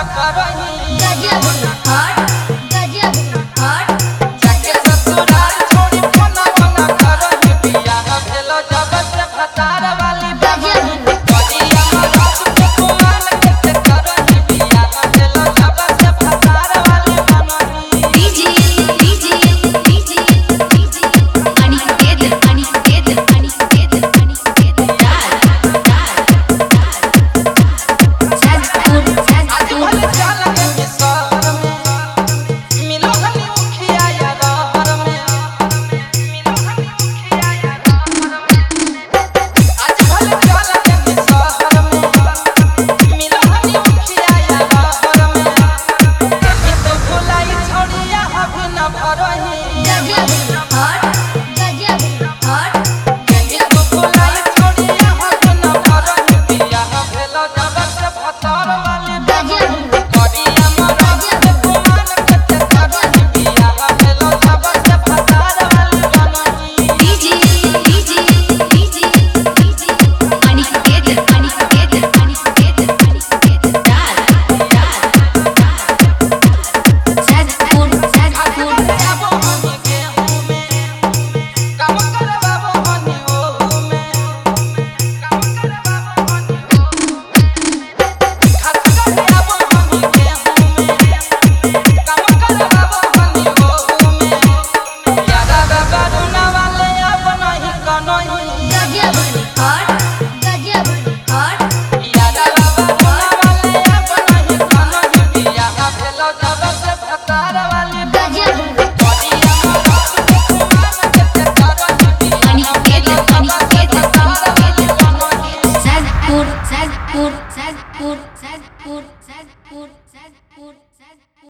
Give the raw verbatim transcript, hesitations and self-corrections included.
करही गजब हट गजब हट जाके ससुराल छोड़ी फोना बना करही बियाह भेलो जब से भतार वाली गजब करिया मरात के कुआन के करही बियाह भेलो जब से भतार वाली बनही DJ DJ DJ DJ Aniket Aniket Aniket Aniket डाल डाल सजपुर सजपुर चल के शहर में मिलो हनी मुखिया या रहर में मिलो हनी मुखिया या रहर में आज भले चल के शहर में मिलो हनी मुखिया या रहर में ये तो भुलाई छोड़िया अभी न भरही गजब हट गजब हट ये तो भुलाई छोड़िया अभी न भरही बियाह भेलो जब से भतार वाली गजब करिया मरात के कुआन के करही बियाह भेलो जब से भतार वाली बनही DJ DJ DJ DJ Aniket Aniket Aniket Aniket डाल डाल सजपुर सजपुर बाबू हनी गेहूं में काम कर बाबू हनी ओहू में काम कर बाबू हनी ओहू में खात कर बाबू हनी गेहूं में काम कर बाबू हनी ओहू में यादा करुणा वाले अब नहीं कनही गजब हट गजब हट यादा करुणा वाले अब नहीं कनही बियाह भेलो जब से भतार वाली गजब करिया मरात के कुआन के करही बियाह अनिकेत अनिकेत भतार वाली बनही सजपुर सजपुर सजपुर सजपुर सजपुर सजपुर सजपुर